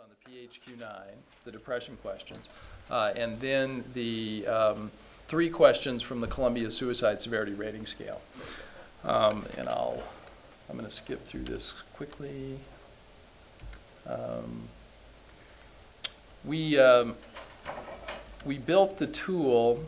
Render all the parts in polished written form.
on the PHQ-9, the depression questions, and then the 3 questions from the Columbia Suicide Severity Rating Scale. And I'm going to skip through this quickly. We built the tool.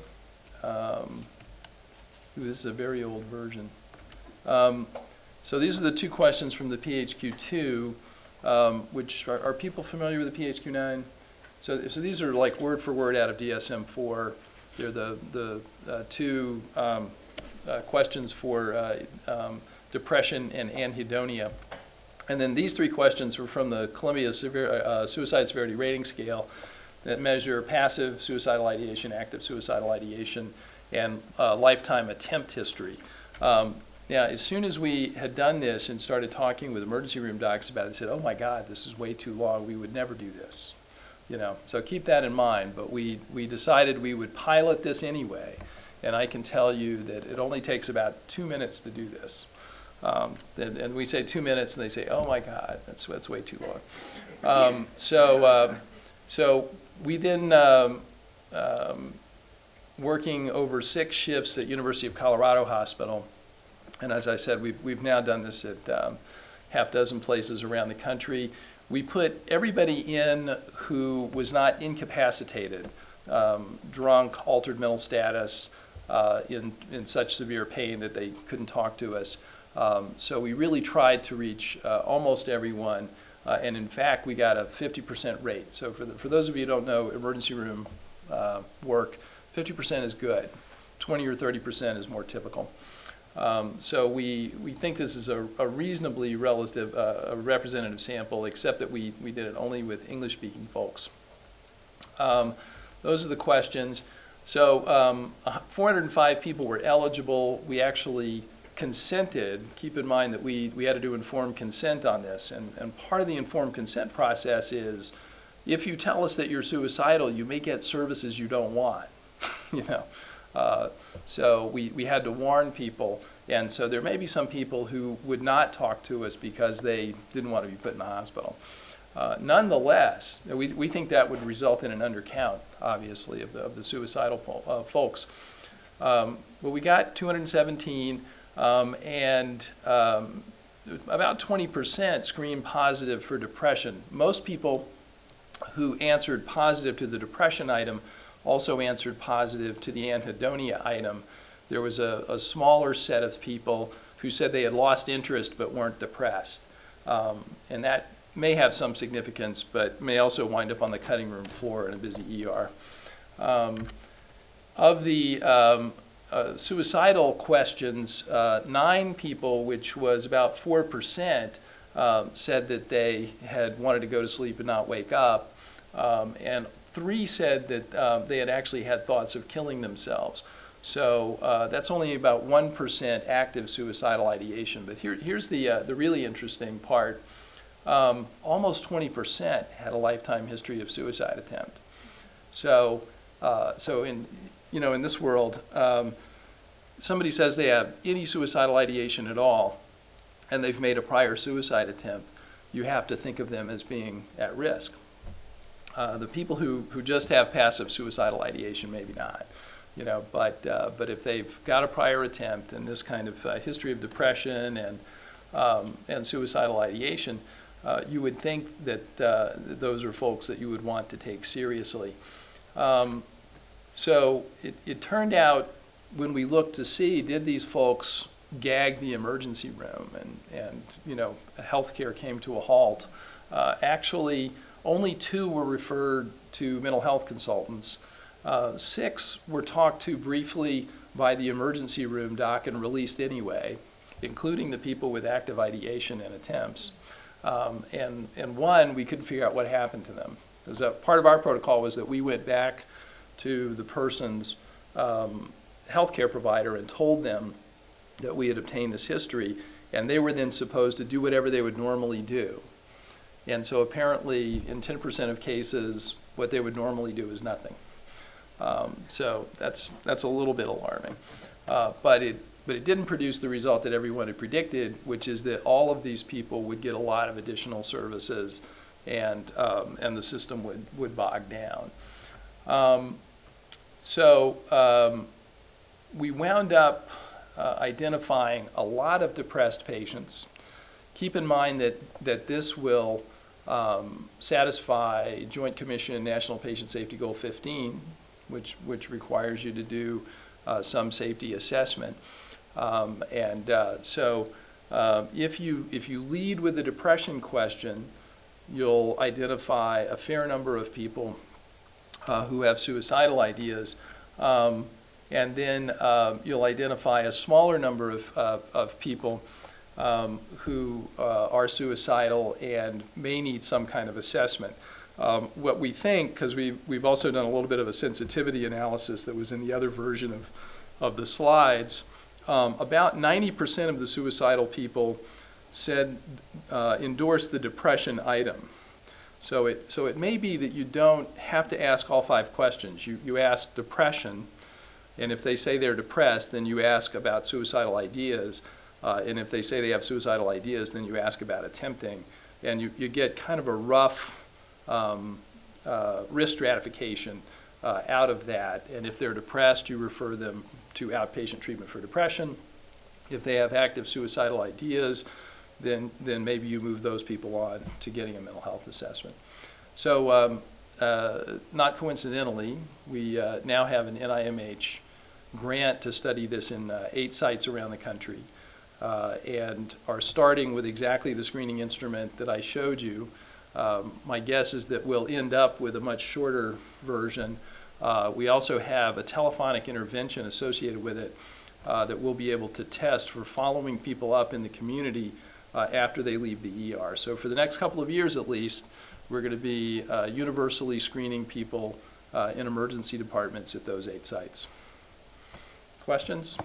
This is a very old version. So these are the 2 questions from the PHQ-2, which are people familiar with the PHQ-9? So these are like word for word out of DSM-4. They're the 2 questions for depression and anhedonia. And then these 3 questions were from the Columbia Suicide Severity Rating Scale that measure passive suicidal ideation, active suicidal ideation, and lifetime attempt history. Now, as soon as we had done this and started talking with emergency room docs about it, they said, "Oh my God, this is way too long. We would never do this." So keep that in mind. But we decided we would pilot this anyway, and I can tell you that it only takes about 2 minutes to do this. And we say 2 minutes, and they say, "Oh my God, that's way too long." So we then, working over 6 shifts at University of Colorado Hospital, and as I said, we've now done this at half dozen places around the country. We put everybody in who was not incapacitated, drunk, altered mental status, in such severe pain that they couldn't talk to us. So we really tried to reach almost everyone, and in fact, we got a 50% rate. So for those of you who don't know emergency room work, 50% is good. 20 or 30% is more typical. So we think this is a reasonably representative sample, except that we did it only with English-speaking folks. Those are the questions. So 405 people were eligible. We actually consented. Keep in mind that we had to do informed consent on this. And part of the informed consent process is if you tell us that you're suicidal, you may get services you don't want. So we had to warn people, and so there may be some people who would not talk to us because they didn't want to be put in the hospital. Nonetheless, we think that would result in an undercount, obviously, of the suicidal folks. But we got 217, and about 20% screened positive for depression. Most people who answered positive to the depression item also answered positive to the anhedonia item. There was a smaller set of people who said they had lost interest but weren't depressed. And that may have some significance, but may also wind up on the cutting room floor in a busy ER. Of the suicidal questions, 9 people, which was about 4%, said that they had wanted to go to sleep and not wake up. And 3 said that they had actually had thoughts of killing themselves. So that's only about 1% active suicidal ideation. But here's the really interesting part. Almost 20% had a lifetime history of suicide attempt. So in this world, somebody says they have any suicidal ideation at all, and they've made a prior suicide attempt, you have to think of them as being at risk. The people who just have passive suicidal ideation, maybe not, but if they've got a prior attempt and this kind of history of depression and suicidal ideation, you would think that those are folks that you would want to take seriously. So it turned out when we looked to see, did these folks gag the emergency room and healthcare came to a halt, actually only 2 were referred to mental health consultants. 6 were talked to briefly by the emergency room doc and released anyway, including the people with active ideation and attempts. And 1, we couldn't figure out what happened to them. Because part of our protocol was that we went back to the person's healthcare provider and told them that we had obtained this history, and they were then supposed to do whatever they would normally do. And so apparently in 10% of cases, what they would normally do is nothing. So that's a little bit alarming. But it didn't produce the result that everyone had predicted, which is that all of these people would get a lot of additional services and the system would bog down. So we wound up identifying a lot of depressed patients. Keep in mind that this will satisfy Joint Commission National Patient Safety Goal 15, which requires you to do some safety assessment. So if you lead with the depression question, you'll identify a fair number of people who have suicidal ideas, and then you'll identify a smaller number of people who are suicidal and may need some kind of assessment. What we think, because we've also done a little bit of a sensitivity analysis that was in the other version of the slides, about 90% of the suicidal people said endorse the depression item. So it may be that you don't have to ask all 5 questions. You ask depression, and if they say they're depressed, then you ask about suicidal ideas. And if they say they have suicidal ideas, then you ask about attempting. And you get kind of a rough risk stratification out of that. And if they're depressed, you refer them to outpatient treatment for depression. If they have active suicidal ideas, then maybe you move those people on to getting a mental health assessment. So not coincidentally, we now have an NIMH grant to study this in 8 sites around the country, and are starting with exactly the screening instrument that I showed you. My guess is that we'll end up with a much shorter version. We also have a telephonic intervention associated with it that we'll be able to test for following people up in the community after they leave the ER. So for the next couple of years at least, we're going to be universally screening people in emergency departments at those 8 sites. Questions?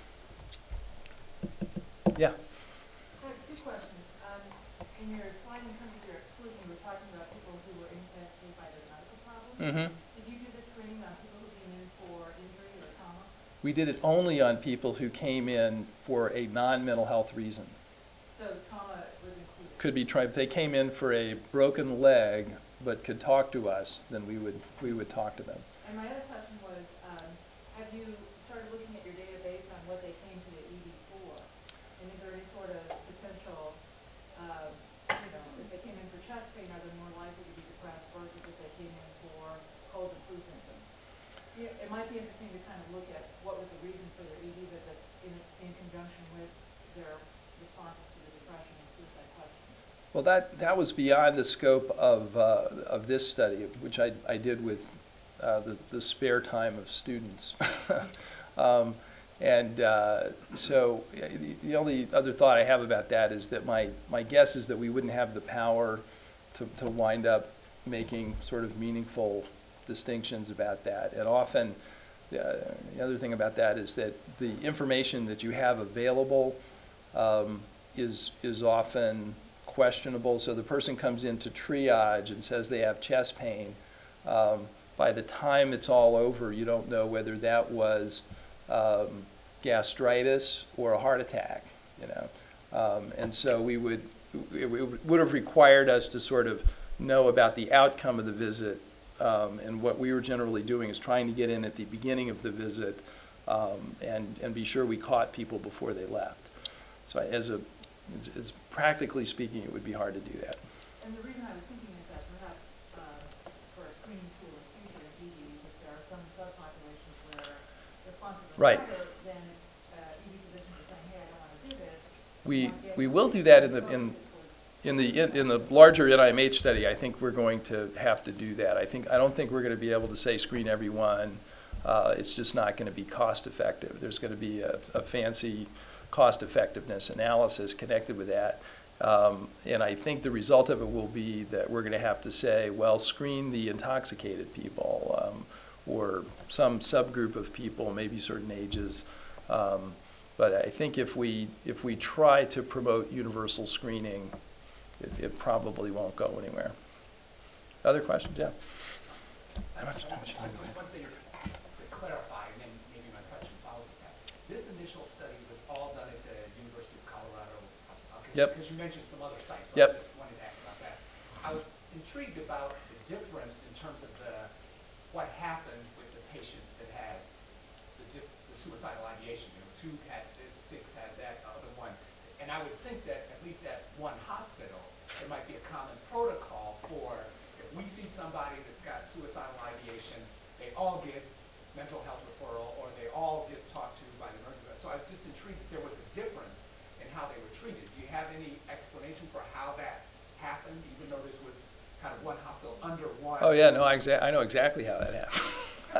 Yeah. I have 2 questions. In your slide, in terms of your exclusion, you were talking about people who were incapacitated by their medical problems. Mm-hmm. Did you do the screening on people who came in for injury or trauma? We did it only on people who came in for a non-mental health reason. So trauma was included? Could be if they came in for a broken leg but could talk to us, then we would talk to them. And my other question was, have you started looking at your database on what they came to the ED for? And is there any sort of potential, if they came in for chest pain, are they more likely to be depressed versus if they came in for cold and flu symptoms? It might be interesting to kind of look at what was the reason for their ED visit in conjunction with their responses to the depression and suicide questions. Well, that was beyond the scope of this study, which I did with the spare time of students. So the only other thought I have about that is that my guess is that we wouldn't have the power to wind up making sort of meaningful distinctions about that. And often, the other thing about that is that the information that you have available is often questionable. So the person comes into triage and says they have chest pain. By the time it's all over, you don't know whether that was gastritis or a heart attack, and so it would have required us to sort of know about the outcome of the visit, and what we were generally doing is trying to get in at the beginning of the visit and be sure we caught people before they left. So as practically speaking, it would be hard to do that. And the reason I was thinking is that perhaps for a screening tool in future in ED, if there are some subpopulations where responses are Right. higher, then ED physicians are saying, hey, I don't want to do this. We will do that in the larger NIMH study. I think we're going to have to do that. I don't think we're going to be able to say screen everyone. It's just not going to be cost effective. There's going to be a fancy cost effectiveness analysis connected with that. And I think the result of it will be that we're going to have to say, well, screen the intoxicated people or some subgroup of people, maybe certain ages. But I think if we try to promote universal screening, it probably won't go anywhere. Other questions? Yeah. One thing to clarify, and then maybe my question follows with that. This initial study was all done at the University of Colorado. Yep. Because you mentioned some other sites, so Yep. I just wanted to ask about that. I was intrigued about the difference in terms of what happened with the patients that had the suicidal ideation. You know, 2 had this, 6 had that, the other one. And I would think that at least at one hospital, there might be a common protocol for if we see somebody that's got suicidal ideation, they all get mental health referral or they all get talked to by the emergency. So I was just intrigued that there was a difference in how they were treated. Do you have any explanation for how that happened, even though this was kind of one hospital under one? Oh yeah, no, I know exactly how that happens.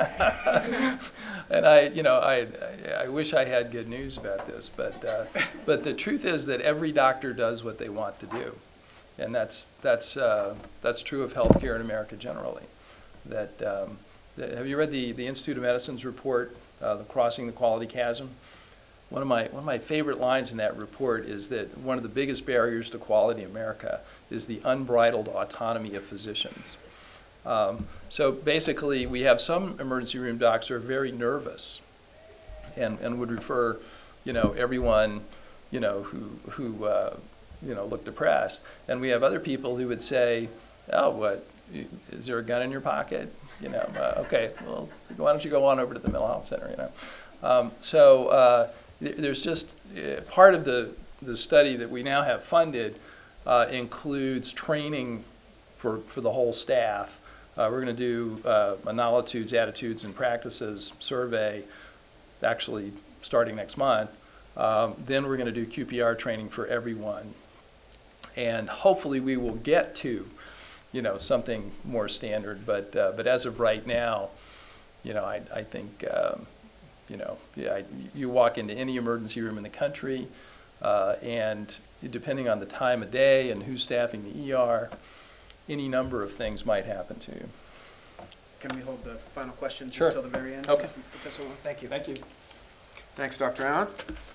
And I wish I had good news about this, but the truth is that every doctor does what they want to do, and that's true of healthcare in America generally. Have you read the Institute of Medicine's report, the Crossing the Quality Chasm? One of my favorite lines in that report is that one of the biggest barriers to quality in America is the unbridled autonomy of physicians. So basically, we have some emergency room docs who are very nervous and would refer, everyone, who look depressed. And we have other people who would say, oh, what, is there a gun in your pocket? Okay, well, why don't you go on over to the mental health center, there's just part of the study that we now have funded includes training for the whole staff. We're going to do a Knowledge, Attitudes, and Practices survey, actually starting next month. Then we're going to do QPR training for everyone. And hopefully we will get to, something more standard. But as of right now, I think, you walk into any emergency room in the country, and depending on the time of day and who's staffing the ER, any number of things might happen to you. Can we hold the final question just Sure. till the very end? Okay. Professor Wong? Thank you. Thanks, Dr. Allen.